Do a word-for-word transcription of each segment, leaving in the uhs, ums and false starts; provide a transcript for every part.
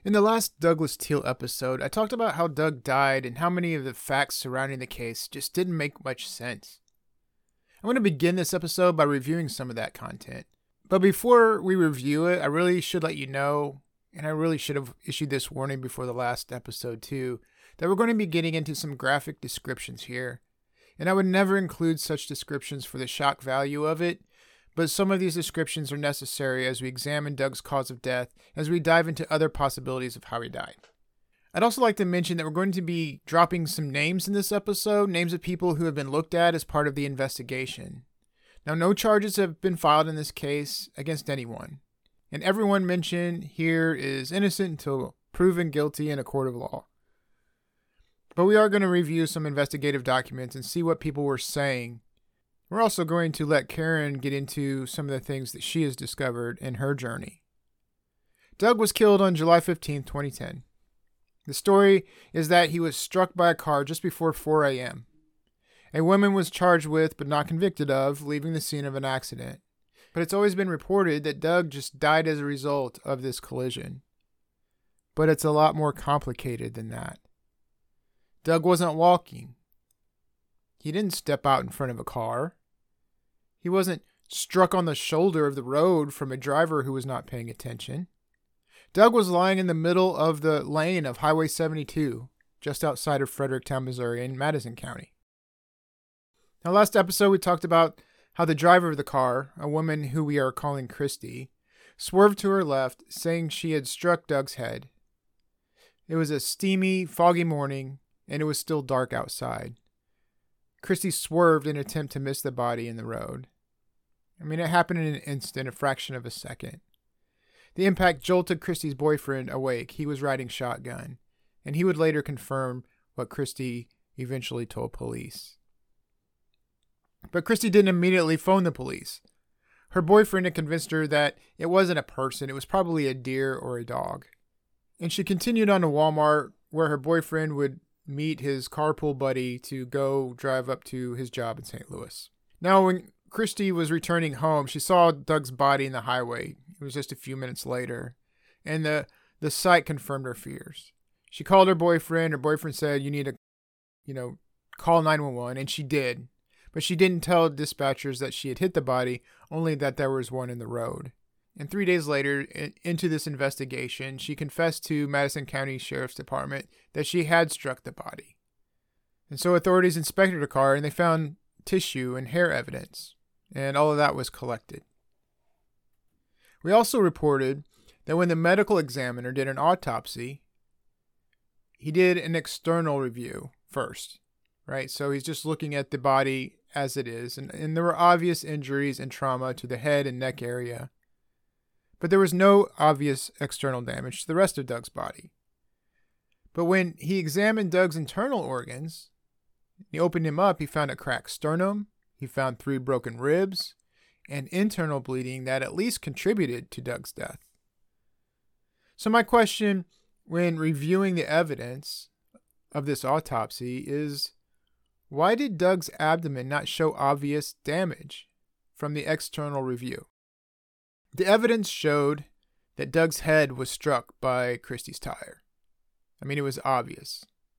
In the last Douglas Teal episode, I talked about how Doug died and how many of the facts surrounding the case just didn't make much sense. I'm going to begin this episode by reviewing some of that content. But before we review it, I really should let you know, and I really should have issued this warning before the last episode too, that we're going to be getting into some graphic descriptions here. And I would never include such descriptions for the shock value of it, but some of these descriptions are necessary as we examine Doug's cause of death, as we dive into other possibilities of how he died. I'd also like to mention that we're going to be dropping some names in this episode, names of people who have been looked at as part of the investigation. Now, no charges have been filed in this case against anyone, and everyone mentioned here is innocent until proven guilty in a court of law. But we are going to review some investigative documents and see what people were saying. We're also going to let Karen get into some of the things that she has discovered in her journey. Doug was killed on July fifteenth, twenty ten. The story is that he was struck by a car just before four a.m. A woman was charged with, but not convicted of, leaving the scene of an accident. But it's always been reported that Doug just died as a result of this collision. But it's a lot more complicated than that. Doug wasn't walking. He didn't step out in front of a car. He wasn't struck on the shoulder of the road from a driver who was not paying attention. Doug was lying in the middle of the lane of Highway seventy-two, just outside of Fredericktown, Missouri, in Madison County. Now, last episode, we talked about how the driver of the car, a woman who we are calling Christy, swerved to her left, saying she had struck Doug's head. It was a steamy, foggy morning, and it was still dark outside. Christy swerved in an attempt to miss the body in the road. I mean, it happened in an instant, a fraction of a second. The impact jolted Christy's boyfriend awake. He was riding shotgun, and he would later confirm what Christy eventually told police. But Christy didn't immediately phone the police. Her boyfriend had convinced her that it wasn't a person, it was probably a deer or a dog. And she continued on to Walmart, where her boyfriend would meet his carpool buddy to go drive up to his job in Saint Louis. Now, when Christy was returning home, she saw Doug's body in the highway. It was just a few minutes later, and the, the sight confirmed her fears. She called her boyfriend. Her boyfriend said, you need to, you know, call nine one one, and she did. But she didn't tell dispatchers that she had hit the body, only that there was one in the road. And three days later, in, into this investigation, she confessed to Madison County Sheriff's Department that she had struck the body. And so authorities inspected her car, and they found tissue and hair evidence, and all of that was collected. We also reported that when the medical examiner did an autopsy, he did an external review first, right? So he's just looking at the body as it is, and, and there were obvious injuries and trauma to the head and neck area. But there was no obvious external damage to the rest of Doug's body. But when he examined Doug's internal organs, he opened him up, he found a cracked sternum, he found three broken ribs, and internal bleeding that at least contributed to Doug's death. So my question when reviewing the evidence of this autopsy is, why did Doug's abdomen not show obvious damage from the external review? The evidence showed that Doug's head was struck by Christy's tire. I mean, it was obvious.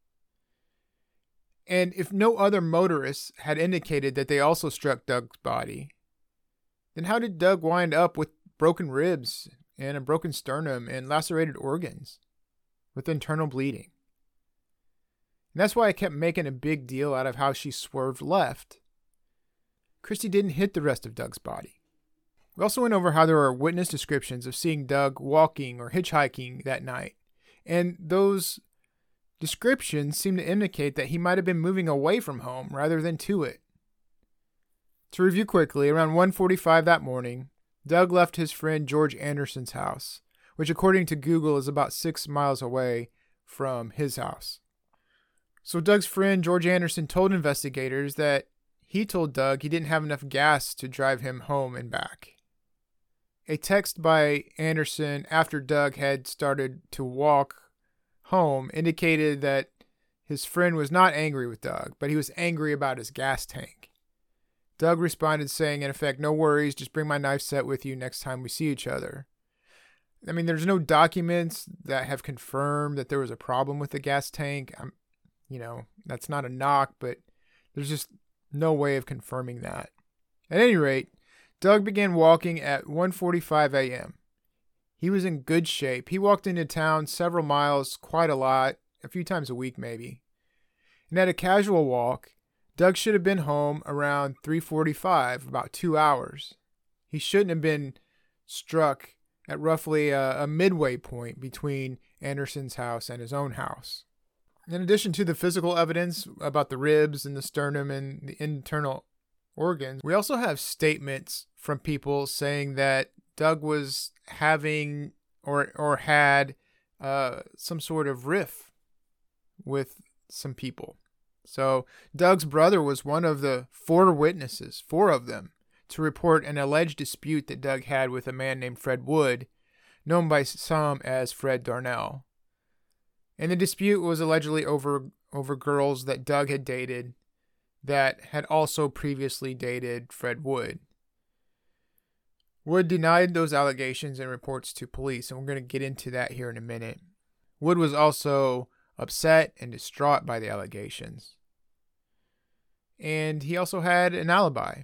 And if no other motorists had indicated that they also struck Doug's body, then how did Doug wind up with broken ribs and a broken sternum and lacerated organs with internal bleeding? And that's why I kept making a big deal out of how she swerved left. Christy didn't hit the rest of Doug's body. We also went over how there are witness descriptions of seeing Doug walking or hitchhiking that night. And those descriptions seem to indicate that he might have been moving away from home rather than to it. To review quickly, around one forty-five that morning, Doug left his friend George Anderson's house, which according to Google is about six miles away from his house. So Doug's friend George Anderson told investigators that he told Doug he didn't have enough gas to drive him home and back. A text by Anderson after Doug had started to walk home indicated that his friend was not angry with Doug, but he was angry about his gas tank. Doug responded saying, in effect, no worries, just bring my knife set with you next time we see each other. I mean, there's no documents that have confirmed that there was a problem with the gas tank. I'm, you know, that's not a knock, but there's just no way of confirming that. At any rate, Doug began walking at one forty-five a.m. He was in good shape. He walked into town several miles, quite a lot, a few times a week maybe. And at a casual walk, Doug should have been home around three forty-five, about two hours. He shouldn't have been struck at roughly a, a midway point between Anderson's house and his own house. In addition to the physical evidence about the ribs and the sternum and the internal organs, we also have statements from people saying that Doug was having or or had uh, some sort of riff with some people. So Doug's brother was one of the four witnesses, four of them, to report an alleged dispute that Doug had with a man named Fred Wood, known by some as Fred Darnell. And the dispute was allegedly over over girls that Doug had dated that had also previously dated Fred Wood. Wood denied those allegations and reports to police, and we're going to get into that here in a minute. Wood was also upset and distraught by the allegations. And he also had an alibi.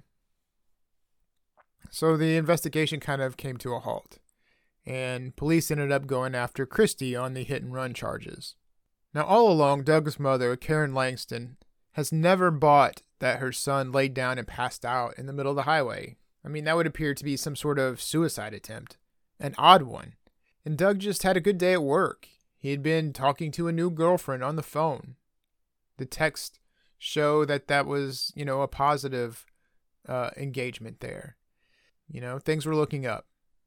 So the investigation kind of came to a halt, and police ended up going after Christie on the hit and run charges. Now, all along, Doug's mother, Karen Langston, has never bought that her son laid down and passed out in the middle of the highway. I mean, that would appear to be some sort of suicide attempt, an odd one. And Doug just had a good day at work. He had been talking to a new girlfriend on the phone. The texts show that that was, you know, a positive uh, engagement there. You know, things were looking up.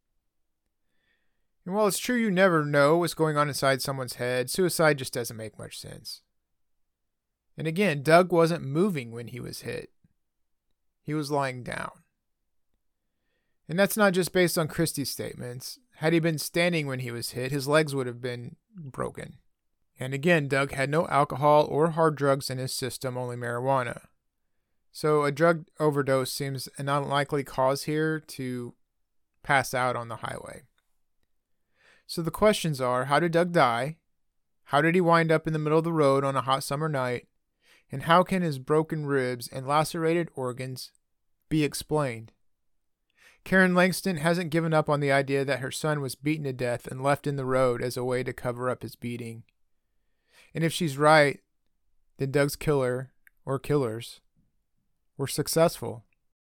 And while it's true you never know what's going on inside someone's head, suicide just doesn't make much sense. And again, Doug wasn't moving when he was hit. He was lying down. And that's not just based on Christie's statements. Had he been standing when he was hit, his legs would have been broken. And again, Doug had no alcohol or hard drugs in his system, only marijuana. So a drug overdose seems an unlikely cause here to pass out on the highway. So the questions are, how did Doug die? How did he wind up in the middle of the road on a hot summer night? And how can his broken ribs and lacerated organs be explained? Karen Langston hasn't given up on the idea that her son was beaten to death and left in the road as a way to cover up his beating. And if she's right, then Doug's killer, or killers, were successful.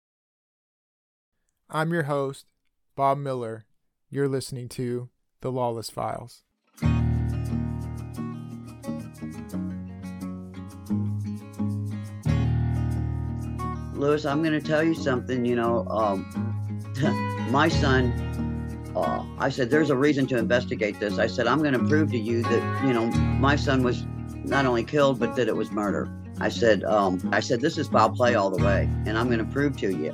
I'm your host, Bob Miller. You're listening to The Lawless Files. Lewis, I'm going to tell you something, you know, um, my son, uh, I said, there's a reason to investigate this. I said, I'm going to prove to you that, you know, my son was not only killed, but that it was murder. I said, um, I said, this is foul play all the way, and I'm going to prove to you.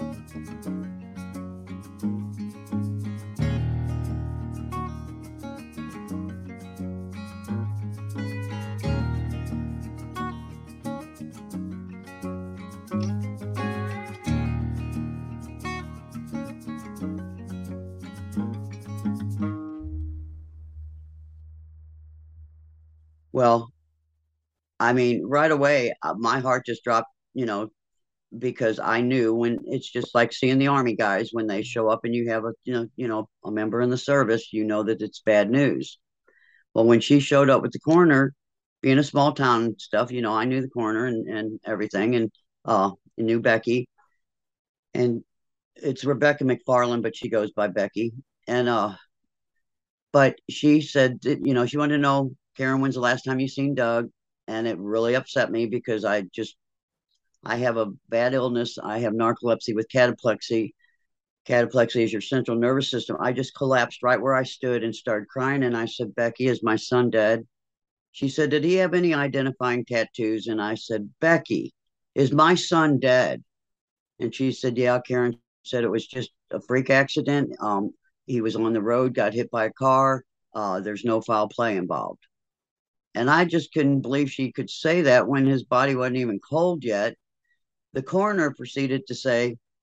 Well, I mean, right away, uh, my heart just dropped, you know, because I knew when it's just like seeing the Army guys when they show up and you have a, you know, you know, a member in the service, you know that it's bad news. Well, when she showed up with the coroner, being a small town and stuff, you know, I knew the coroner and, and everything, and uh, I knew Becky, and it's Rebecca McFarland, but she goes by Becky, and uh, but she said that, you know, she wanted to know, Karen, when's the last time you seen Doug? And it really upset me because I just, I have a bad illness. I have narcolepsy with cataplexy. Cataplexy is your central nervous system. I just collapsed right where I stood and started crying. And I said, Becky, is my son dead? She said, did he have any identifying tattoos? And I said, Becky, is my son dead? And she said, yeah. Karen said it was just a freak accident. Um, he was on the road, got hit by a car. Uh, there's no foul play involved. And I just couldn't believe she could say that when his body wasn't even cold yet. The coroner proceeded to say,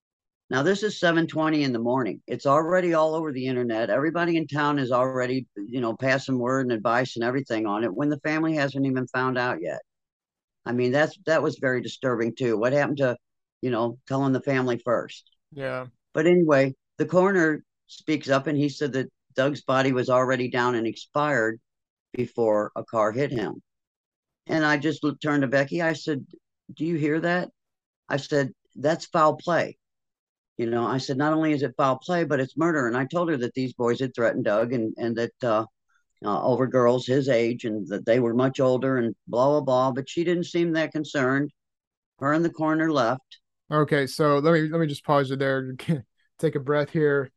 Now this is seven twenty in the morning. It's already all over the internet. Everybody in town is already, you know, passing word and advice and everything on it when the family hasn't even found out yet. I mean, that's that was very disturbing too. What happened to, you know, telling the family first? Yeah. But anyway, the coroner speaks up and he said that Doug's body was already down and expired before a car hit him. And I just turned to Becky. I said, "Do you hear that?" I said, "That's foul play." You know, I said, not only is it foul play, but it's murder. And I told her that these boys had threatened Doug and, and that uh, uh, over girls his age and that they were much older and blah, blah, blah. But she didn't seem that concerned. Her and the coroner left. Okay, so let me let me just pause you there. Take a breath here.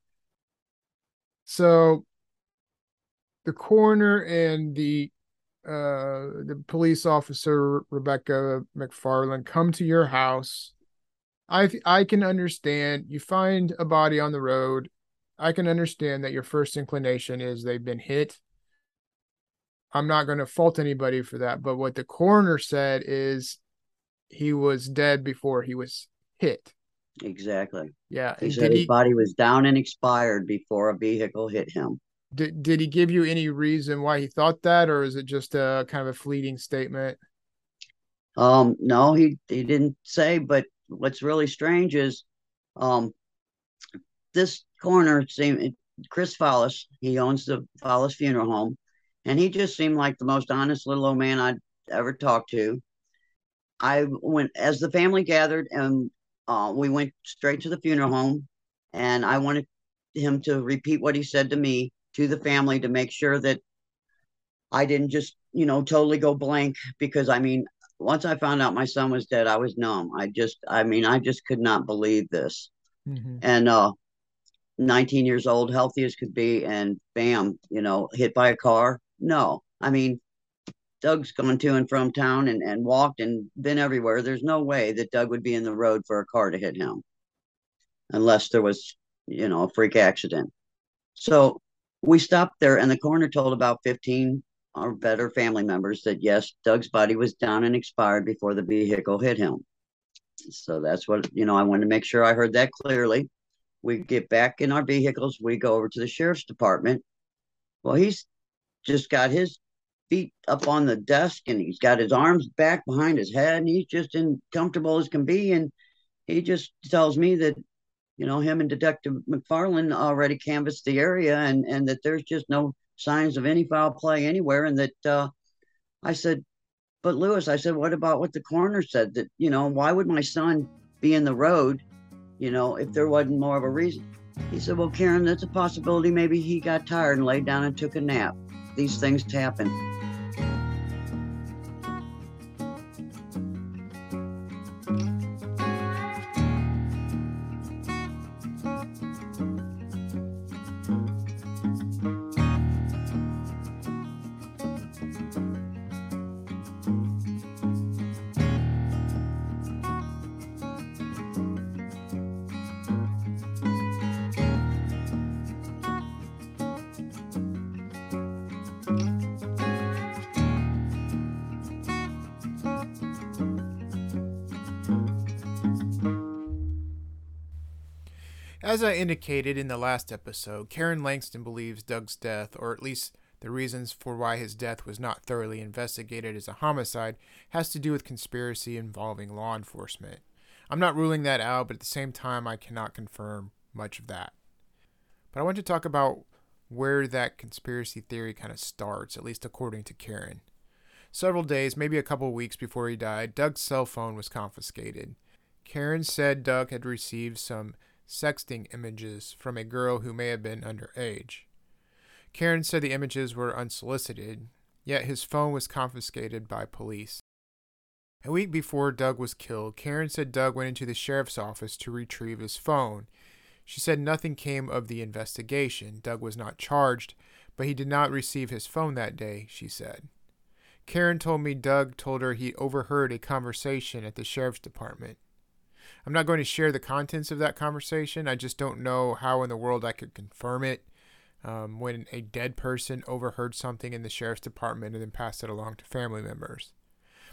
So the coroner and the uh the police officer Rebecca McFarland come to your house. I I can understand you find a body on the road. I can understand that your first inclination is they've been hit. I'm not going to fault anybody for that, but what the coroner said is he was dead before he was hit. Exactly. Yeah, He and said did his he body was down and expired before a vehicle hit him. did, did he give you any reason why he thought that, or is it just a kind of a fleeting statement? Um, no, he, he didn't say, but what's really strange is um, this coroner seemed, Chris Follis, he owns the Follis Funeral Home, and he just seemed like the most honest little old man I'd ever talked to. I went as the family gathered, and uh, we went straight to the funeral home, and I wanted him to repeat what he said to me to the family to make sure that I didn't just, you know, totally go blank. Because I mean, once I found out my son was dead, I was numb. I just, I mean, I just could not believe this. Mm-hmm. And uh, nineteen years old, healthy as could be, and bam, you know, hit by a car. No, I mean, Doug's gone to and from town and, and walked and been everywhere. There's no way that Doug would be in the road for a car to hit him unless there was, you know, a freak accident. So we stopped there, and the coroner told about fifteen or better family members that yes, Doug's body was down and expired before the vehicle hit him. So that's what, you know, I wanted to make sure I heard that clearly. We get back in our vehicles, we go over to the sheriff's department. Well, he's just got his feet up on the desk and he's got his arms back behind his head and he's just in comfortable as can be. And he just tells me that, you know, him and Detective McFarland already canvassed the area and, and that there's just no signs of any foul play anywhere. And that uh, I said, but Lewis, I said, what about what the coroner said that, you know, why would my son be in the road, you know, if there wasn't more of a reason? He said, well, Karen, that's a possibility. Maybe he got tired and laid down and took a nap. These things happen. As I indicated in the last episode, Karen Langston believes Doug's death, or at least the reasons for why his death was not thoroughly investigated as a homicide, has to do with conspiracy involving law enforcement. I'm not ruling that out, but at the same time, I cannot confirm much of that. But I want to talk about where that conspiracy theory kind of starts, at least according to Karen. Several days, maybe a couple weeks before he died, Doug's cell phone was confiscated. Karen said Doug had received some sexting images from a girl who may have been underage. Karen said the images were unsolicited, yet his phone was confiscated by police. A week before Doug was killed, Karen said Doug went into the sheriff's office to retrieve his phone. She said nothing came of the investigation. Doug was not charged, but he did not receive his phone that day, she said. Karen told me Doug told her he overheard a conversation at the sheriff's department. I'm not going to share the contents of that conversation. I just don't know how in the world I could confirm it um, when a dead person overheard something in the sheriff's department and then passed it along to family members.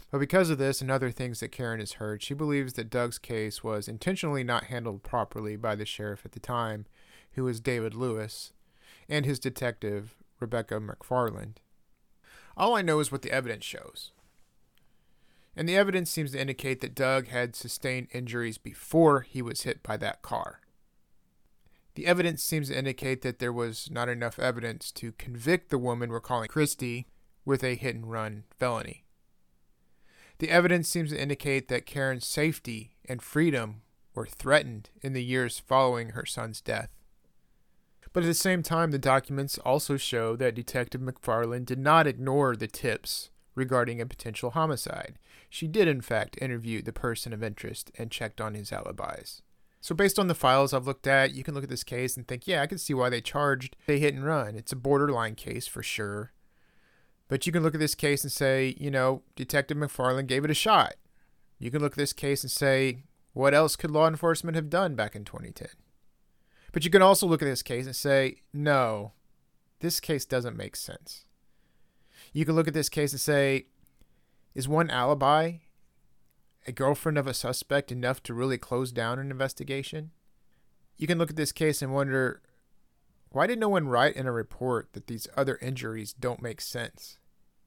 But because of this and other things that Karen has heard, she believes that Doug's case was intentionally not handled properly by the sheriff at the time, who was David Lewis, and his detective, Rebecca McFarland. All I know is what the evidence shows. And the evidence seems to indicate that Doug had sustained injuries before he was hit by that car. The evidence seems to indicate that there was not enough evidence to convict the woman we're calling Christy with a hit-and-run felony. The evidence seems to indicate that Karen's safety and freedom were threatened in the years following her son's death. But at the same time, the documents also show that Detective McFarland did not ignore the tips regarding a potential homicide. She did, in fact, interview the person of interest and checked on his alibis. So based on the files I've looked at, you can look at this case and think, yeah, I can see why they charged a hit and run. It's a borderline case for sure. But you can look at this case and say, you know, Detective McFarland gave it a shot. You can look at this case and say, what else could law enforcement have done back in twenty ten? But you can also look at this case and say, no, this case doesn't make sense. You can look at this case and say, is one alibi, a girlfriend of a suspect, enough to really close down an investigation? You can look at this case and wonder, why did no one write in a report that these other injuries don't make sense?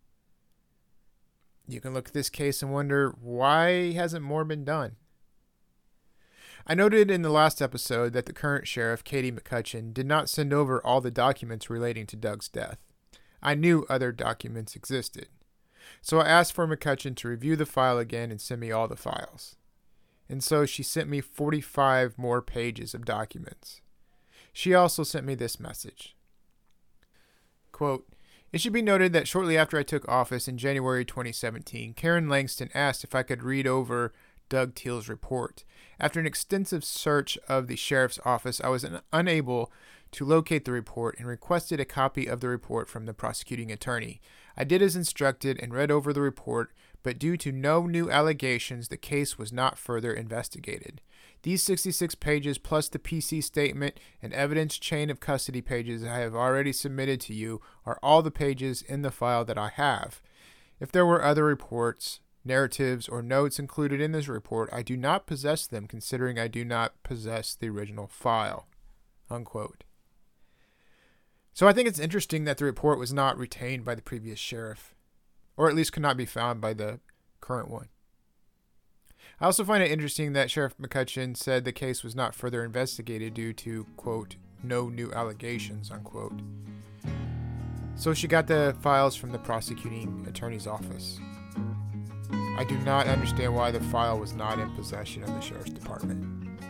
You can look at this case and wonder, why hasn't more been done? I noted in the last episode that the current sheriff, Katie McCutcheon, did not send over all the documents relating to Doug's death. I knew other documents existed. So I asked for McCutcheon to review the file again and send me all the files. And so she sent me forty-five more pages of documents. She also sent me this message. Quote, it should be noted that shortly after I took office in January twenty seventeen, Karen Langston asked if I could read over Doug Teal's report. After an extensive search of the sheriff's office, I was un- unable to locate the report and requested a copy of the report from the prosecuting attorney. I did as instructed and read over the report, but due to no new allegations, the case was not further investigated. These sixty-six pages plus the P C statement and evidence chain of custody pages I have already submitted to you are all the pages in the file that I have. If there were other reports, narratives, or notes included in this report, I do not possess them, considering I do not possess the original file. Unquote. So I think it's interesting that the report was not retained by the previous sheriff, or at least could not be found by the current one. I also find it interesting that Sheriff McCutcheon said the case was not further investigated due to, quote, no new allegations, unquote. So she got the files from the prosecuting attorney's office. I do not understand why the file was not in possession of the sheriff's department.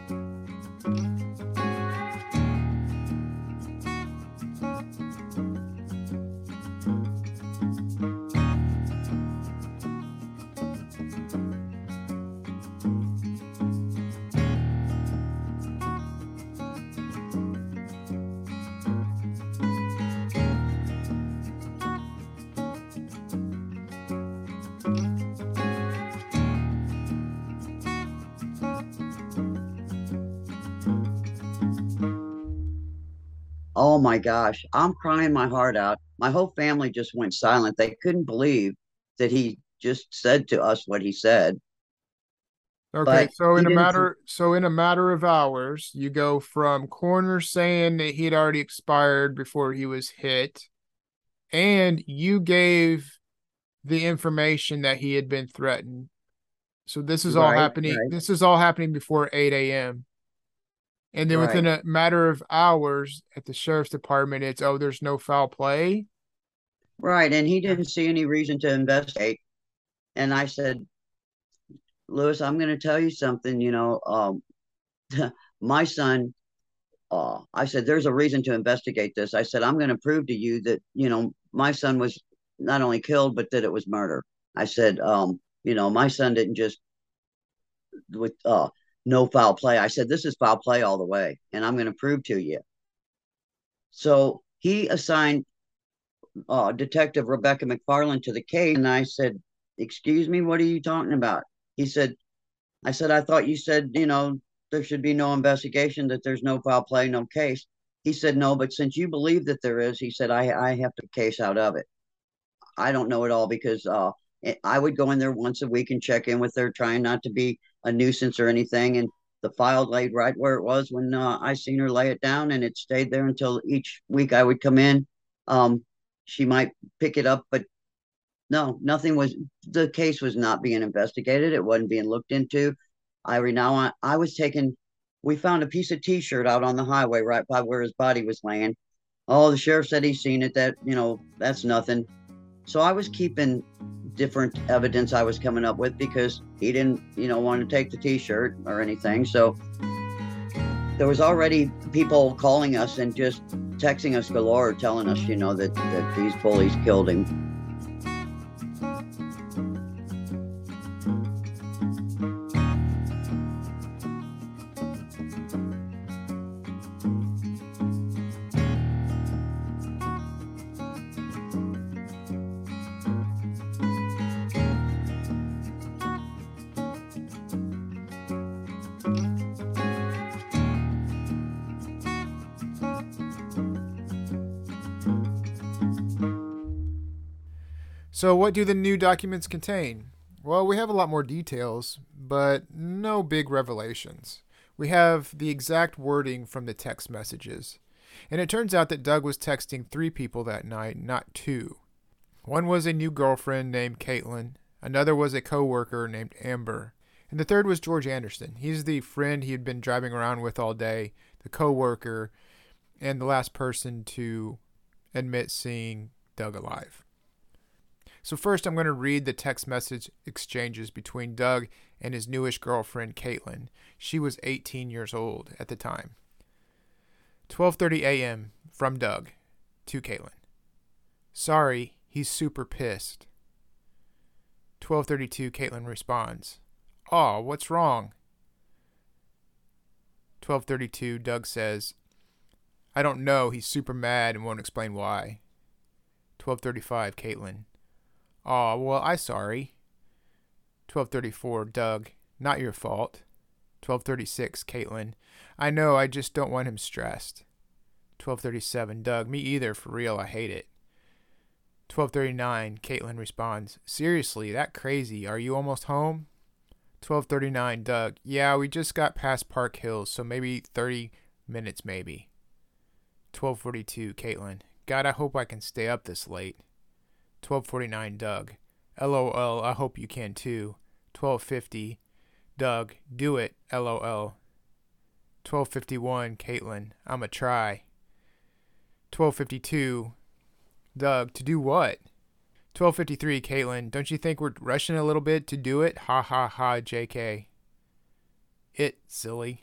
Oh my gosh, I'm crying my heart out. My whole family just went silent. They couldn't believe that he just said to us what he said. Okay, But so he in a didn't. matter so in a matter of hours, you go from coroner saying that he had already expired before he was hit, and you gave the information that he had been threatened. So this is all Right, happening. right, This is all happening before eight a.m. And then within right, a matter of hours at the sheriff's department, it's, oh, there's no foul play. right. And he didn't see any reason to investigate. And I said, Lewis, I'm going to tell you something. You know, um, my son, uh, I said, there's a reason to investigate this. I said, I'm going to prove to you that, you know, my son was not only killed, but that it was murder. I said, um, you know, my son didn't just with uh, no foul play. I said, this is foul play all the way, and I'm going to prove to you. So he assigned uh, Detective Rebecca McFarland to the case, and I said, excuse me, what are you talking about? He said, I said, I thought you said, you know, there should be no investigation, that there's no foul play, no case. He said, no, but since you believe that there is, he said, I, I have to case out of it. I don't know it all because uh, I would go in there once a week and check in with her, trying not to be a nuisance or anything. And the file laid right where it was when uh, I seen her lay it down, and it stayed there until each week I would come in. Um, she might pick it up, but no, nothing was. The case was not being investigated. It wasn't being looked into. I now I, I was taking. We found a piece of T-shirt out on the highway right by where his body was laying. Oh, the sheriff said he's seen it. That you know, that's nothing. So I was keeping different evidence I was coming up with because he didn't, you know, want to take the T-shirt or anything. So there was already people calling us and just texting us galore, telling us, you know, that that these bullies killed him. So what do the new documents contain? Well, we have a lot more details, but no big revelations. We have the exact wording from the text messages. And it turns out that Doug was texting three people that night, not two. One was a new girlfriend named Caitlin, another was a co-worker named Amber, and the third was George Anderson. He's the friend he had been driving around with all day, the co-worker, and the last person to admit seeing Doug alive. So first, I'm going to read the text message exchanges between Doug and his newish girlfriend, Caitlin. She was eighteen years old at the time. twelve thirty a.m. from Doug to Caitlin. Sorry, he's super pissed. twelve thirty-two, Caitlin responds. Aw, what's wrong? twelve thirty-two, Doug says, I don't know, he's super mad and won't explain why. twelve thirty-five, Caitlin. Aw, well, I sorry. twelve thirty-four, Doug. Not your fault. twelve thirty-six, Caitlin. I know, I just don't want him stressed. twelve thirty-seven, Doug. Me either, for real, I hate it. twelve thirty-nine, Caitlin responds. Seriously, that crazy. Are you almost home? twelve thirty-nine, Doug. Yeah, we just got past Park Hills, so maybe thirty minutes maybe. twelve forty-two, Caitlin. God, I hope I can stay up this late. twelve forty-nine, Doug. LOL, I hope you can too. twelve fifty, Doug. Do it, LOL. twelve fifty-one, Caitlin. I'ma try. twelve fifty-two, Doug. To do what? twelve fifty-three, Caitlin. Don't you think we're rushing a little bit to do it? Ha ha ha, J K. It, silly.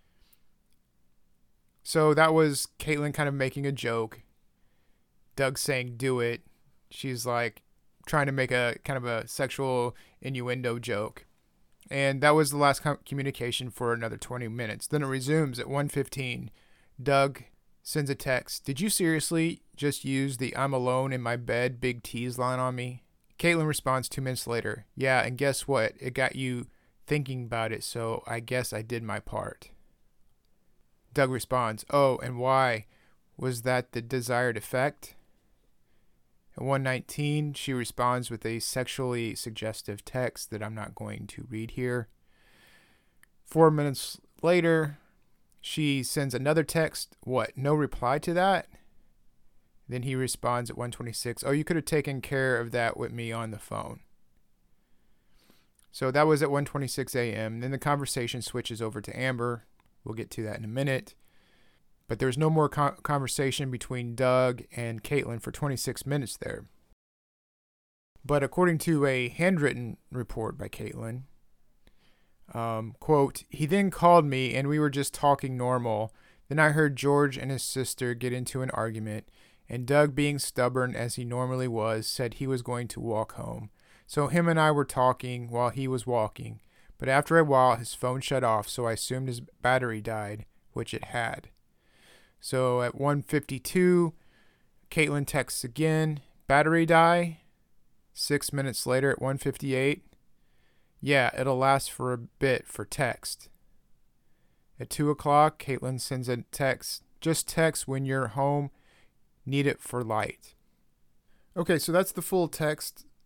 So that was Caitlin kind of making a joke. Doug saying do it. She's like trying to make a kind of a sexual innuendo joke. And that was the last com- communication for another twenty minutes. Then it resumes at one fifteen. Doug sends a text. Did you seriously just use the I'm alone in my bed big tease line on me? Caitlin responds two minutes later. Yeah, and guess what? It got you thinking about it, so I guess I did my part. Doug responds, oh, and why? Was that the desired effect? At one nineteen, she responds with a sexually suggestive text that I'm not going to read here. Four minutes later, she sends another text. What, no reply to that? Then he responds at one twenty-six, oh, you could have taken care of that with me on the phone. So that was at one twenty-six a.m. Then the conversation switches over to Amber. We'll get to that in a minute. But there's no more co- conversation between Doug and Caitlin for twenty-six minutes there. But according to a handwritten report by Caitlin, um, quote, he then called me and we were just talking normal. Then I heard George and his sister get into an argument, and Doug, being stubborn as he normally was, said he was going to walk home. So him and I were talking while he was walking. But after a while, his phone shut off, so I assumed his battery died, which it had. So at one fifty-two, Caitlin texts again, battery die? Six minutes later at one fifty-eight, yeah, it'll last for a bit for text. At two o'clock, Caitlin sends a text, just text when you're home, need it for light. Okay, so that's the full text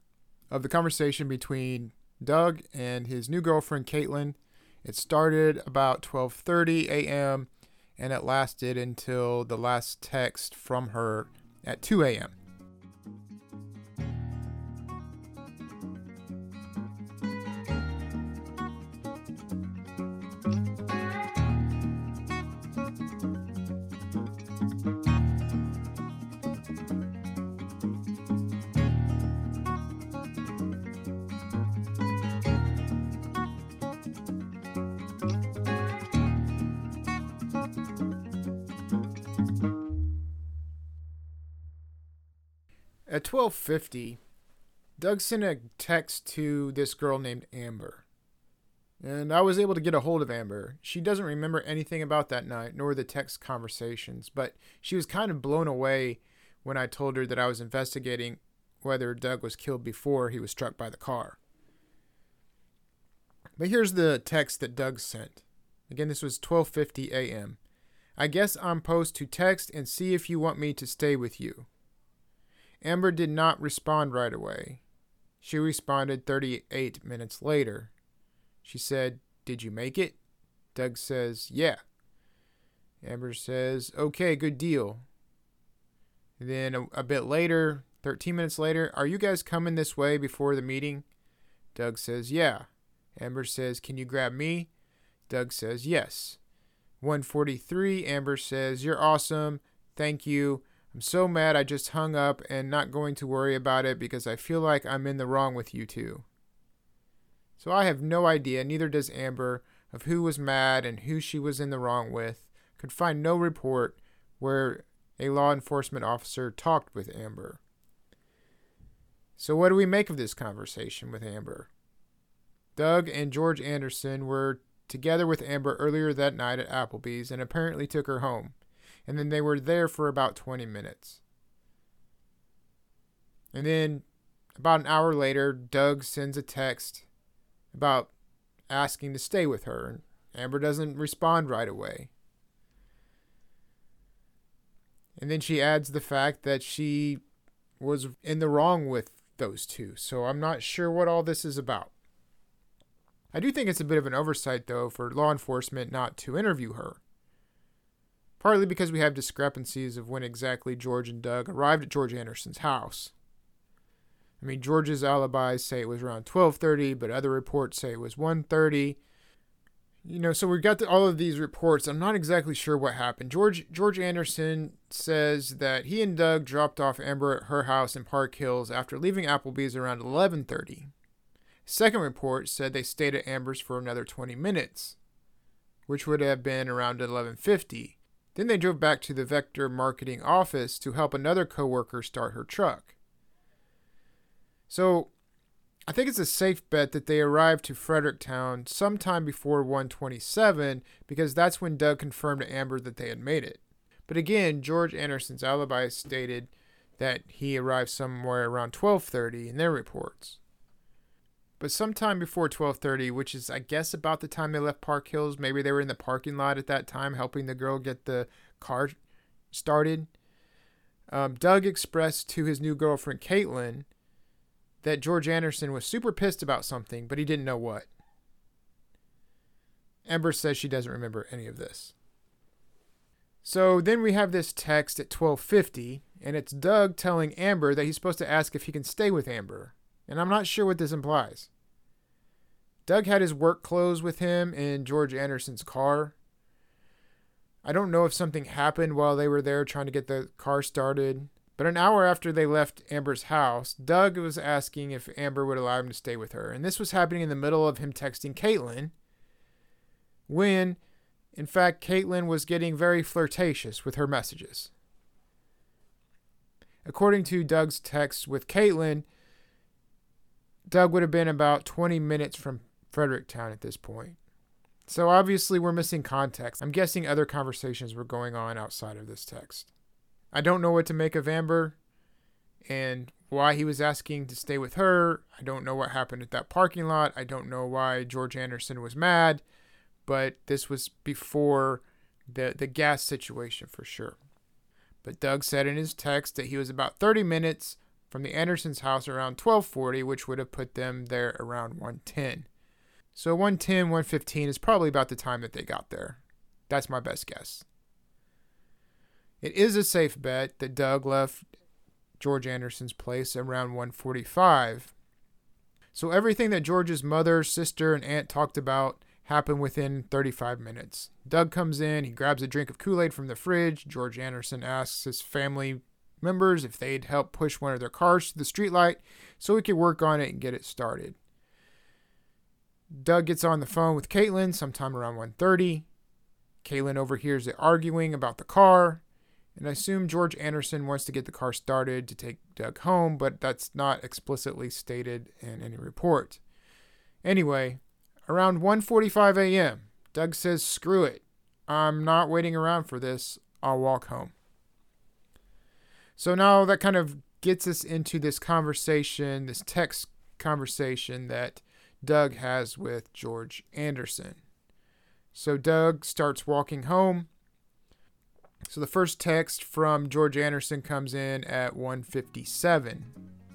of the conversation between Doug and his new girlfriend, Caitlin. It started about twelve thirty a.m. and it lasted until the last text from her at two a.m. At twelve fifty, Doug sent a text to this girl named Amber. And I was able to get a hold of Amber. She doesn't remember anything about that night, nor the text conversations, but she was kind of blown away when I told her that I was investigating whether Doug was killed before he was struck by the car. But here's the text that Doug sent. Again, this was twelve fifty a.m. I guess I'm supposed to text and see if you want me to stay with you. Amber did not respond right away. She responded thirty-eight minutes later. She said, "Did you make it?" Doug says, "Yeah." Amber says, "Okay, good deal." And then a, a bit later, thirteen minutes later, "Are you guys coming this way before the meeting?" Doug says, "Yeah." Amber says, "Can you grab me?" Doug says, "Yes." one forty-three, Amber says, "You're awesome. Thank you. I'm so mad I just hung up and not going to worry about it because I feel like I'm in the wrong with you two." So I have no idea, neither does Amber, of who was mad and who she was in the wrong with. Could find no report where a law enforcement officer talked with Amber. So what do we make of this conversation with Amber? Doug and George Anderson were together with Amber earlier that night at Applebee's and apparently took her home. And then they were there for about twenty minutes. And then about an hour later, Doug sends a text about asking to stay with her. And Amber doesn't respond right away. And then she adds the fact that she was in the wrong with those two. So I'm not sure what all this is about. I do think it's a bit of an oversight, though, for law enforcement not to interview her. Partly because we have discrepancies of when exactly George and Doug arrived at George Anderson's house. I mean, George's alibis say it was around twelve thirty, but other reports say it was one thirty. You know, so we've got the, all of these reports. I'm not exactly sure what happened. George George Anderson says that he and Doug dropped off Amber at her house in Park Hills after leaving Applebee's around eleven thirty. Second report said they stayed at Amber's for another twenty minutes, which would have been around eleven fifty. Then they drove back to the Vector marketing office to help another coworker start her truck. So I think it's a safe bet that they arrived to Fredericktown sometime before one twenty-seven because that's when Doug confirmed to Amber that they had made it. But again, George Anderson's alibi stated that he arrived somewhere around twelve thirty in their reports. But sometime before twelve thirty, which is, I guess, about the time they left Park Hills, maybe they were in the parking lot at that time helping the girl get the car started, um, Doug expressed to his new girlfriend, Caitlin, that George Anderson was super pissed about something, but he didn't know what. Amber says she doesn't remember any of this. So then we have this text at twelve fifty, and it's Doug telling Amber that he's supposed to ask if he can stay with Amber. And I'm not sure what this implies. Doug had his work clothes with him in George Anderson's car. I don't know if something happened while they were there trying to get the car started. But an hour after they left Amber's house, Doug was asking if Amber would allow him to stay with her. And this was happening in the middle of him texting Caitlin, when, in fact, Caitlin was getting very flirtatious with her messages. According to Doug's text with Caitlin, Doug would have been about twenty minutes from Fredericktown at this point. So obviously we're missing context. I'm guessing other conversations were going on outside of this text. I don't know what to make of Amber and why he was asking to stay with her. I don't know what happened at that parking lot. I don't know why George Anderson was mad, but this was before the, the gas situation for sure. But Doug said in his text that he was about thirty minutes from the Andersons' house around twelve forty, which would have put them there around one ten. So one ten, one fifteen is probably about the time that they got there. That's my best guess. It is a safe bet that Doug left George Anderson's place around one forty-five. So everything that George's mother, sister, and aunt talked about happened within thirty-five minutes. Doug comes in, he grabs a drink of Kool-Aid from the fridge. George Anderson asks his family members if they'd help push one of their cars to the streetlight so he could work on it and get it started. Doug gets on the phone with Caitlin sometime around one thirty. Caitlin overhears the arguing about the car, and I assume George Anderson wants to get the car started to take Doug home, but that's not explicitly stated in any report. Anyway, around one forty-five a.m., Doug says, "Screw it. I'm not waiting around for this. I'll walk home." So now that kind of gets us into this conversation, this text conversation that Doug has with George Anderson. So Doug starts walking home. So the first text from George Anderson comes in at one fifty-seven.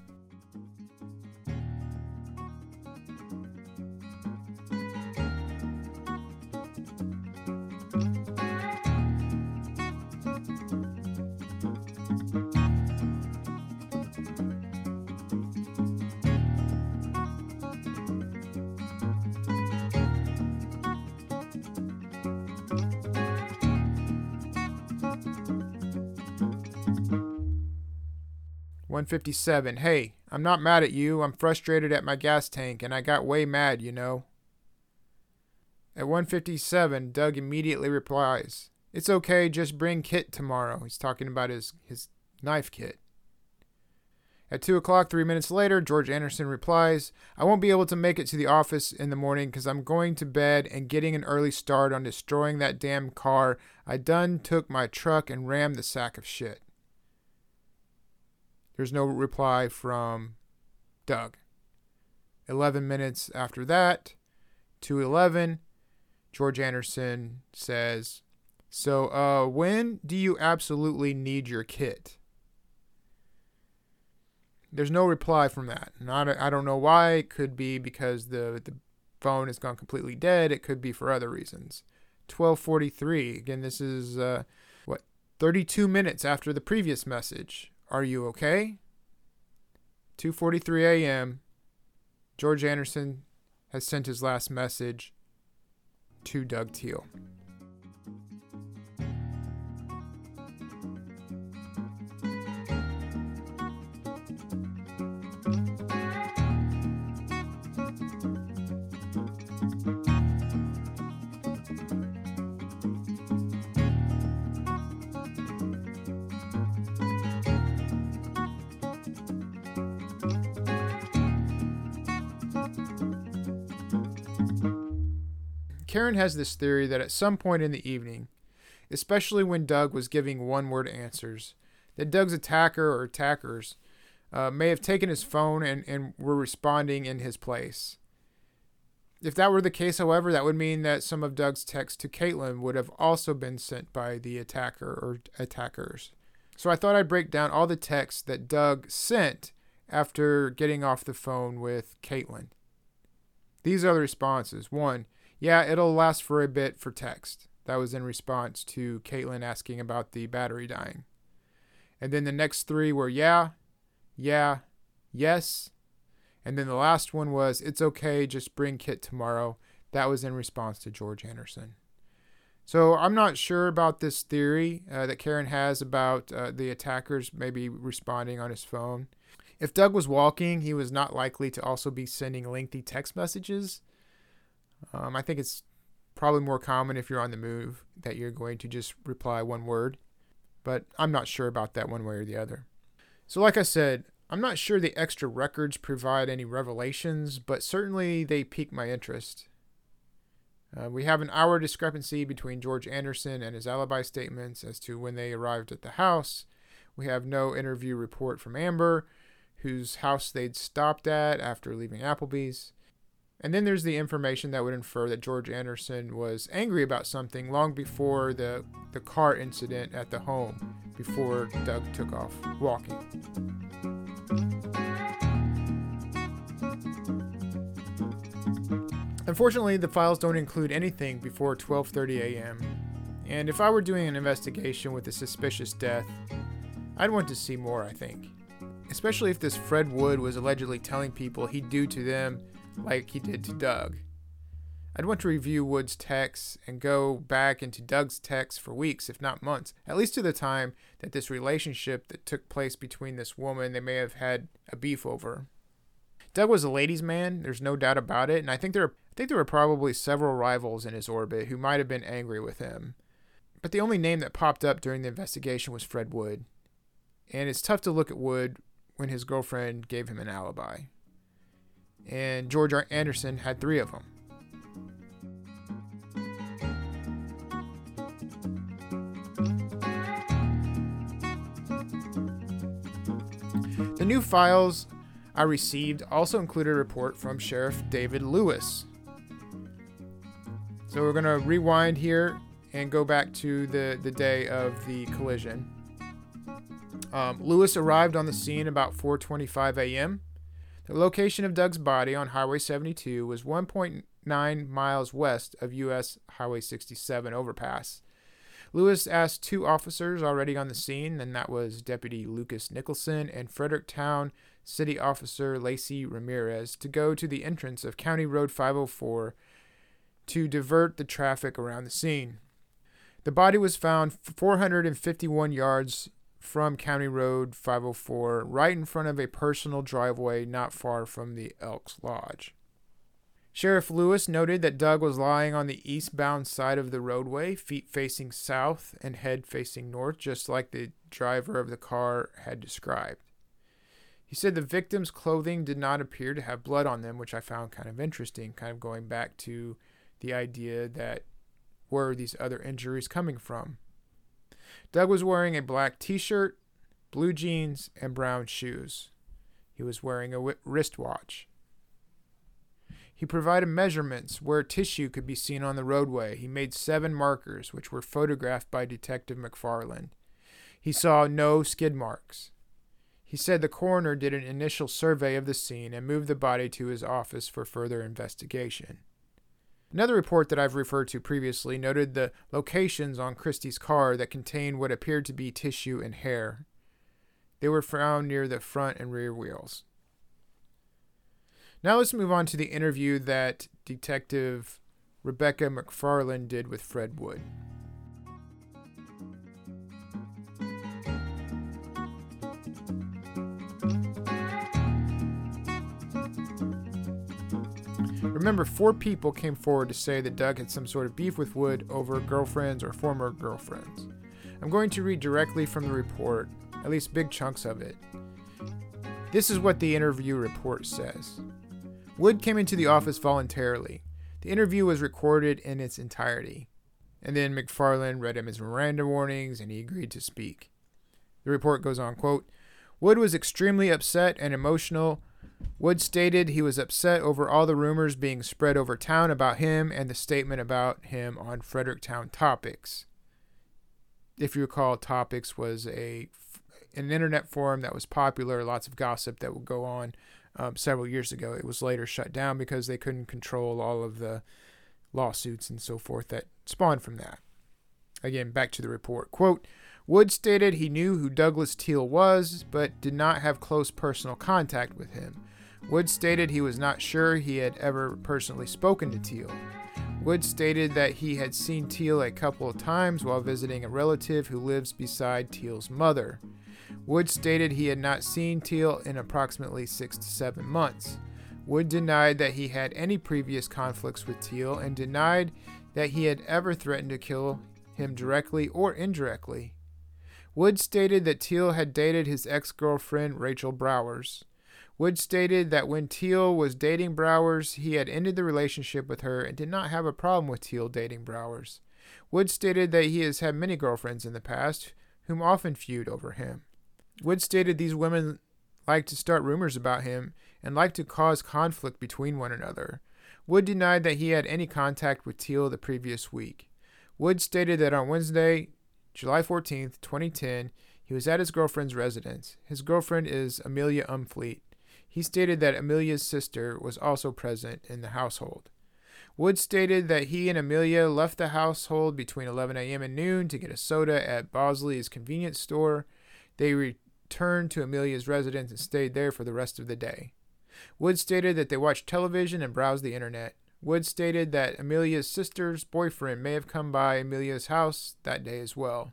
one fifty-seven. Hey, I'm not mad at you. I'm frustrated at my gas tank, and I got way mad, you know. At one fifty-seven, Doug immediately replies, "It's okay, just bring Kit tomorrow." He's talking about his, his knife kit. At two o'clock, three minutes later, George Anderson replies, "I won't be able to make it to the office in the morning because I'm going to bed and getting an early start on destroying that damn car. I done took my truck and rammed the sack of shit." There's no reply from Doug. eleven minutes after that, two eleven, George Anderson says, "So, uh, when do you absolutely need your kit?" There's no reply from that. Not, I don't know why. It could be because the, the phone has gone completely dead. It could be for other reasons. twelve forty-three. Again, this is, uh, what, thirty-two minutes after the previous message. "Are you okay?" two forty-three a.m. George Anderson has sent his last message to Doug Teal. Karen has this theory that at some point in the evening, especially when Doug was giving one-word answers, that Doug's attacker or attackers uh, may have taken his phone and, and were responding in his place. If that were the case, however, that would mean that some of Doug's texts to Caitlin would have also been sent by the attacker or attackers. So I thought I'd break down all the texts that Doug sent after getting off the phone with Caitlin. These are the responses. One, "Yeah, it'll last for a bit" for text. That was in response to Caitlin asking about the battery dying. And then the next three were yeah, yeah, yes. And then the last one was, "It's okay, just bring Kit tomorrow." That was in response to George Anderson. So I'm not sure about this theory uh, that Karen has about uh, the attackers maybe responding on his phone. If Doug was walking, he was not likely to also be sending lengthy text messages. Um, I think it's probably more common if you're on the move that you're going to just reply one word, but I'm not sure about that one way or the other. So like I said, I'm not sure the extra records provide any revelations, but certainly they pique my interest. Uh, we have an hour discrepancy between George Anderson and his alibi statements as to when they arrived at the house. We have no interview report from Amber, whose house they'd stopped at after leaving Applebee's. And then there's the information that would infer that George Anderson was angry about something long before the, the car incident at the home, before Doug took off walking. Unfortunately, the files don't include anything before twelve thirty a.m., and if I were doing an investigation with a suspicious death, I'd want to see more, I think. Especially if this Fred Wood was allegedly telling people he'd do to them like he did to Doug. I'd want to review Wood's texts and go back into Doug's texts for weeks, if not months, at least to the time that this relationship that took place between this woman they may have had a beef over. Doug was a ladies' man, there's no doubt about it, and I think there are, I think there were probably several rivals in his orbit who might have been angry with him. But the only name that popped up during the investigation was Fred Wood. And it's tough to look at Wood when his girlfriend gave him an alibi. And George R. Anderson had three of them. The new files I received also included a report from Sheriff David Lewis. So we're going to rewind here and go back to the, the day of the collision. Um, Lewis arrived on the scene about four twenty-five a.m. The location of Doug's body on Highway seventy-two was one point nine miles west of U S Highway sixty-seven overpass. Lewis asked two officers already on the scene, and that was Deputy Lucas Nicholson and Fredericktown City Officer Lacey Ramirez, to go to the entrance of County Road five oh four to divert the traffic around the scene. The body was found four hundred fifty-one yards from County Road five oh four, right in front of a personal driveway not far from the Elks Lodge. Sheriff Lewis noted that Doug was lying on the eastbound side of the roadway, feet facing south and head facing north, just like the driver of the car had described. He said the victim's clothing did not appear to have blood on them, which I found kind of interesting, kind of going back to the idea that where are these other injuries coming from? Doug was wearing a black t-shirt, blue jeans, and brown shoes. He was wearing a wristwatch. He provided measurements where tissue could be seen on the roadway. He made seven markers, which were photographed by Detective McFarland. He saw no skid marks. He said the coroner did an initial survey of the scene and moved the body to his office for further investigation. Another report that I've referred to previously noted the locations on Christie's car that contained what appeared to be tissue and hair. They were found near the front and rear wheels. Now let's move on to the interview that Detective Rebecca McFarland did with Fred Wood. Remember, four people came forward to say that Doug had some sort of beef with Wood over girlfriends or former girlfriends. I'm going to read directly from the report, at least big chunks of it. This is what the interview report says. Wood came into the office voluntarily. The interview was recorded in its entirety. And then McFarland read him his Miranda warnings and he agreed to speak. The report goes on, quote, Wood was extremely upset and emotional. Wood stated he was upset over all the rumors being spread over town about him and the statement about him on Fredericktown Topics. If you recall, Topics was a an internet forum that was popular, lots of gossip that would go on um, several years ago. It was later shut down because they couldn't control all of the lawsuits and so forth that spawned from that. Again, back to the report. Quote, Wood stated he knew who Douglas Teal was, but did not have close personal contact with him. Wood stated he was not sure he had ever personally spoken to Teal. Wood stated that he had seen Teal a couple of times while visiting a relative who lives beside Teal's mother. Wood stated he had not seen Teal in approximately six to seven months. Wood denied that he had any previous conflicts with Teal and denied that he had ever threatened to kill him directly or indirectly. Wood stated that Teal had dated his ex-girlfriend Rachel Browers. Wood stated that when Teal was dating Browers, he had ended the relationship with her and did not have a problem with Teal dating Browers. Wood stated that he has had many girlfriends in the past, whom often feud over him. Wood stated these women liked to start rumors about him and liked to cause conflict between one another. Wood denied that he had any contact with Teal the previous week. Wood stated that on Wednesday, July fourteenth, twenty ten, he was at his girlfriend's residence. His girlfriend is Amelia Umfleet. He stated that Amelia's sister was also present in the household. Wood stated that he and Amelia left the household between eleven a.m. and noon to get a soda at Bosley's convenience store. They returned to Amelia's residence and stayed there for the rest of the day. Wood stated that they watched television and browsed the internet. Wood stated that Amelia's sister's boyfriend may have come by Amelia's house that day as well.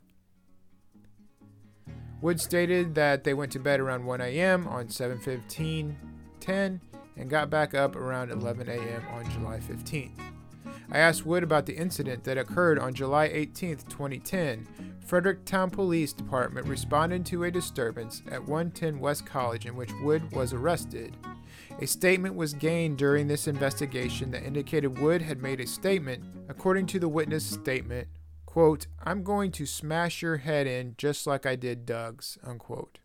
Wood stated that they went to bed around one a.m. on seven fifteen ten and got back up around eleven a.m. on July fifteenth. I asked Wood about the incident that occurred on July eighteenth, twenty ten. Fredericktown Police Department responded to a disturbance at one ten West College in which Wood was arrested. A statement was gained during this investigation that indicated Wood had made a statement. According to the witness statement, quote, "I'm going to smash your head in just like I did Doug's," unquote.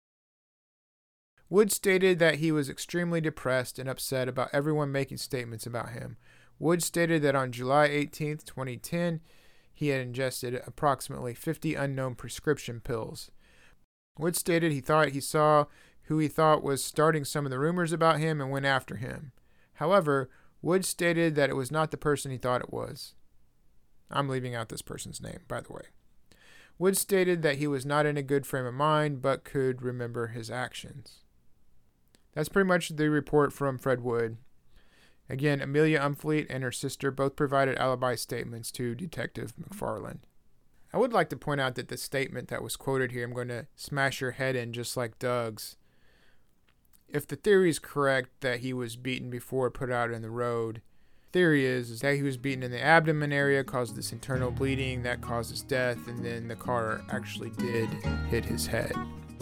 Wood stated that he was extremely depressed and upset about everyone making statements about him. Wood stated that on July eighteenth, twenty ten, he had ingested approximately fifty unknown prescription pills. Wood stated he thought he saw who he thought was starting some of the rumors about him and went after him. However, Wood stated that it was not the person he thought it was. I'm leaving out this person's name, by the way. Wood stated that he was not in a good frame of mind, but could remember his actions. That's pretty much the report from Fred Wood. Again, Amelia Umfleet and her sister both provided alibi statements to Detective McFarland. I would like to point out that the statement that was quoted here, "I'm going to smash your head in just like Doug's," if the theory is correct that he was beaten before put out in the road, theory is, is that he was beaten in the abdomen area, caused this internal bleeding that caused his death, and then the car actually did hit his head.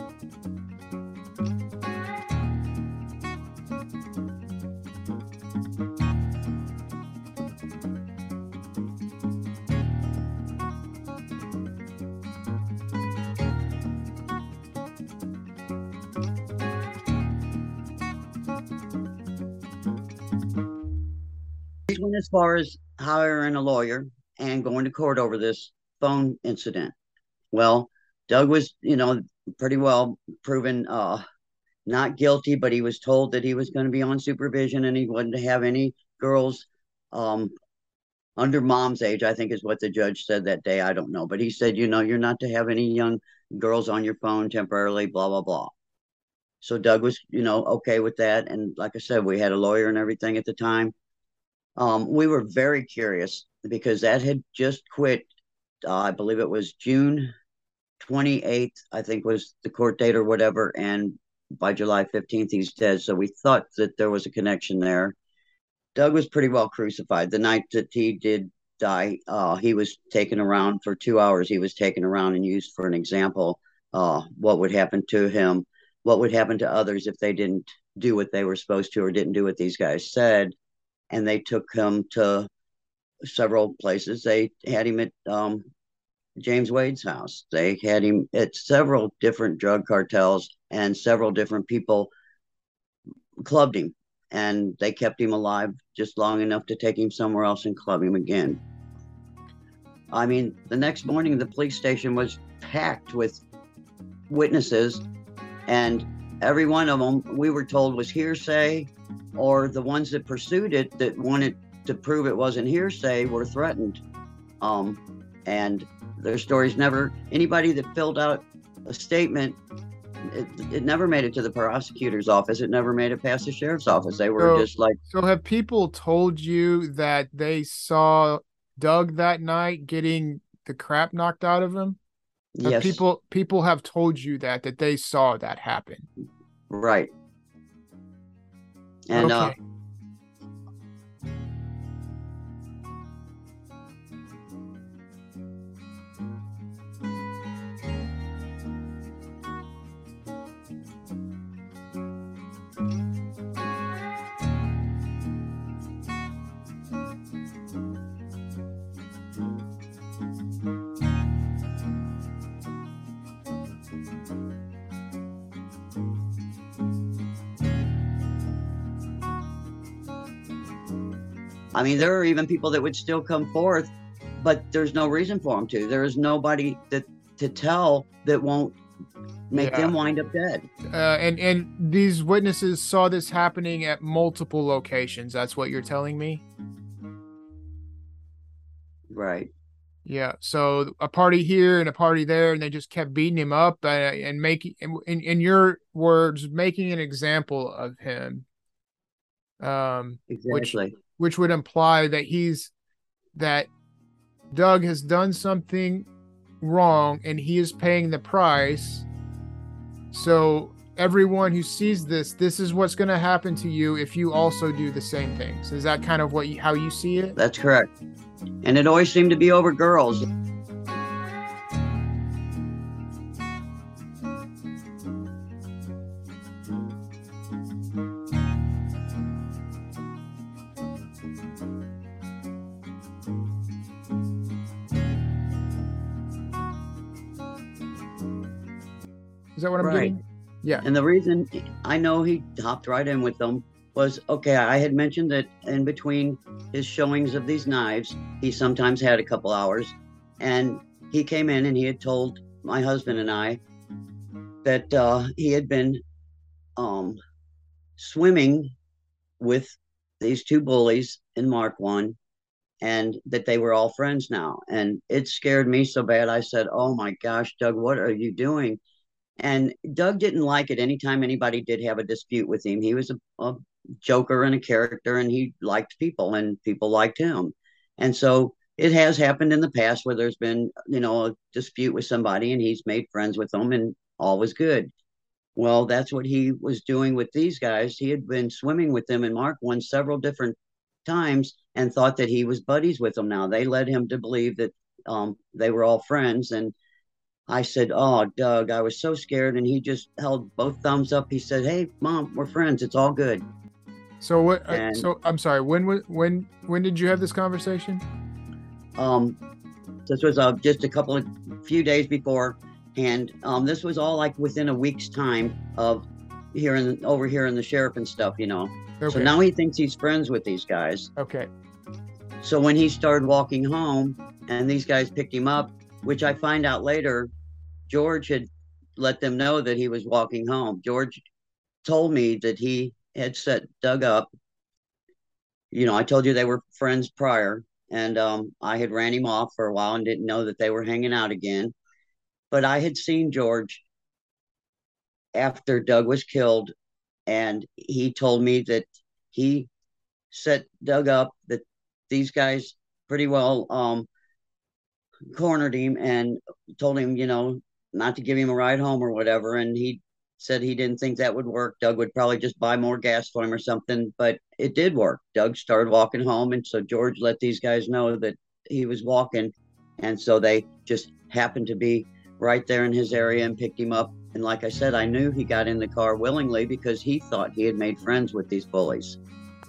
Went as far as hiring a lawyer and going to court over this phone incident. Well, Doug was, you know, pretty well proven uh, not guilty, but he was told that he was going to be on supervision and he wasn't to have any girls um, under mom's age, I think is what the judge said that day. I don't know. But he said, you know, you're not to have any young girls on your phone temporarily, blah, blah, blah. So Doug was, you know, okay with that. And like I said, we had a lawyer and everything at the time. Um, we were very curious because that had just quit. Uh, I believe it was June twenty-eighth, I think was the court date or whatever. And by July fifteenth, he's dead. So we thought that there was a connection there. Doug was pretty well crucified. The night that he did die, uh, he was taken around for two hours. He was taken around and used for an example, uh, what would happen to him, what would happen to others if they didn't do what they were supposed to or didn't do what these guys said. And they took him to several places. They had him at um, James Wade's house. They had him at several different drug cartels, and several different people clubbed him. And they kept him alive just long enough to take him somewhere else and club him again. I mean, the next morning, the police station was packed with witnesses, and every one of them, we were told, was hearsay, or the ones that pursued it that wanted to prove it wasn't hearsay were threatened. Um, and their stories never, anybody that filled out a statement, it, it never made it to the prosecutor's office. It never made it past the sheriff's office. They were So, just like... So have people told you that they saw Doug that night getting the crap knocked out of him? Have Yes. People, people have told you that, that they saw that happen. Right. And okay. uh, I mean, there are even people that would still come forth, but there's no reason for them to. There is nobody that to tell that won't make Yeah. them wind up dead. Uh, and, and these witnesses saw this happening at multiple locations. That's what you're telling me? Right. Yeah, so a party here and a party there, and they just kept beating him up uh, and making, in, in your words, making an example of him, um, which Exactly. which would imply that he's that Doug has done something wrong and he is paying the price. So everyone who sees this, this is what's going to happen to you if you also do the same things. Is that kind of what you, how you see it? That's correct. And it always seemed to be over girls. Is that what I'm Right. getting? Yeah. And the reason I know he hopped right in with them was, okay, I had mentioned that in between his showings of these knives, he sometimes had a couple hours. And he came in and he had told my husband and I that uh, he had been um, swimming with these two bullies in Mark One, and that they were all friends now. And it scared me so bad. I said, oh my gosh, Doug, what are you doing? And Doug didn't like it anytime anybody did have a dispute with him. He was a, a joker and a character, and he liked people, and people liked him. And so it has happened in the past where there's been, you know, a dispute with somebody, and he's made friends with them, and all was good. Well, that's what he was doing with these guys. He had been swimming with them in Mark One several different times and thought that he was buddies with them now. They led him to believe that um, they were all friends. And I said, oh, Doug, I was so scared. And he just held both thumbs up. He said, hey, Mom, we're friends. It's all good. So what? Uh, And so I'm sorry. When was when when did you have this conversation? um, this was uh, just a couple of few days before. And um, this was all like within a week's time of here and over here in the sheriff and stuff, you know. Okay. So now he thinks he's friends with these guys. Okay. So when he started walking home and these guys picked him up, which I find out later, George had let them know that he was walking home. George told me that he had set Doug up. You know, I told you they were friends prior, and um, I had ran him off for a while and didn't know that they were hanging out again. But I had seen George after Doug was killed, and he told me that he set Doug up, that these guys pretty well um, cornered him and told him, you know, not to give him a ride home or whatever. And he said he didn't think that would work. Doug would probably just buy more gas for him or something, but it did work. Doug started walking home. And so George let these guys know that he was walking. And so they just happened to be right there in his area and picked him up. And like I said, I knew he got in the car willingly because he thought he had made friends with these bullies.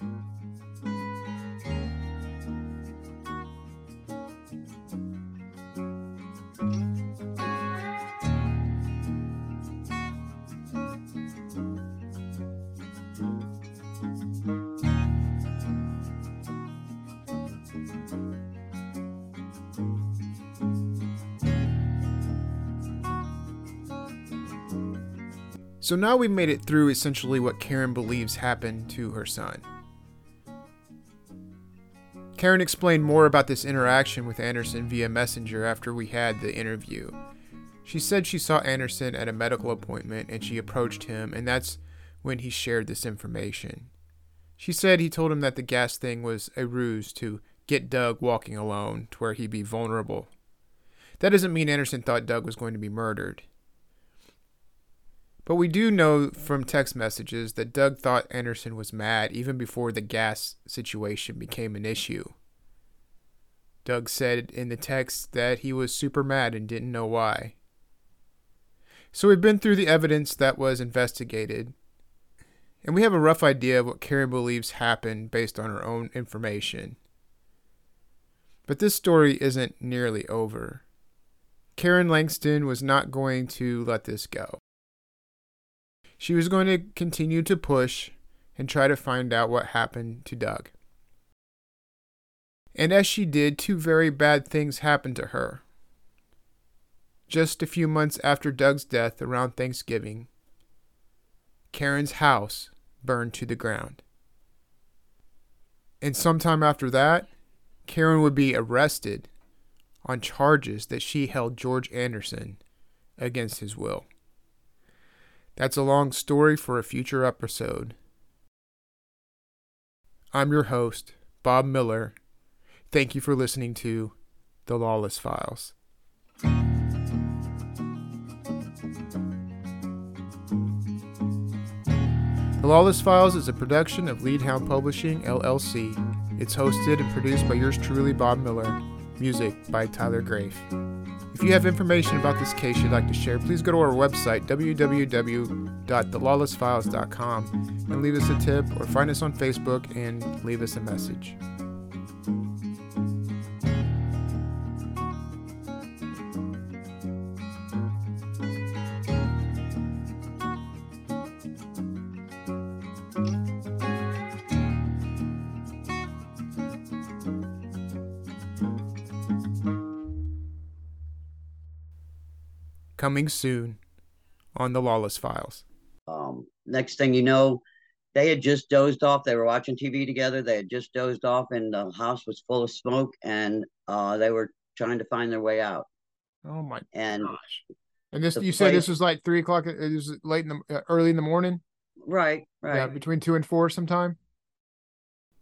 So now we've made it through essentially what Karen believes happened to her son. Karen explained more about this interaction with Anderson via Messenger after we had the interview. She said she saw Anderson at a medical appointment and she approached him, and that's when he shared this information. She said he told him that the gas thing was a ruse to get Doug walking alone to where he'd be vulnerable. That doesn't mean Anderson thought Doug was going to be murdered. But we do know from text messages that Doug thought Anderson was mad even before the gas situation became an issue. Doug said in the text that he was super mad and didn't know why. So we've been through the evidence that was investigated, and we have a rough idea of what Karen believes happened based on her own information. But this story isn't nearly over. Karen Langston was not going to let this go. She was going to continue to push and try to find out what happened to Doug. And as she did, two very bad things happened to her. Just a few months after Doug's death around Thanksgiving, Karen's house burned to the ground. And sometime after that, Karen would be arrested on charges that she held George Anderson against his will. That's a long story for a future episode. I'm your host, Bob Miller. Thank you for listening to The Lawless Files. The Lawless Files is a production of Leadhound Publishing, L L C. It's hosted and produced by yours truly, Bob Miller. Music by Tyler Grafe. If you have information about this case you'd like to share, please go to our website, w w w dot the lawless files dot com, and leave us a tip, or find us on Facebook and leave us a message. Coming soon on The Lawless Files. Um, next thing you know, they had just dozed off. They were watching T V together. They had just dozed off, and the house was full of smoke, and uh, they were trying to find their way out. Oh my and gosh! And this, you place, said this was like three o'clock. It was late in the uh, early in the morning. Right, right. Yeah, between two and four sometime.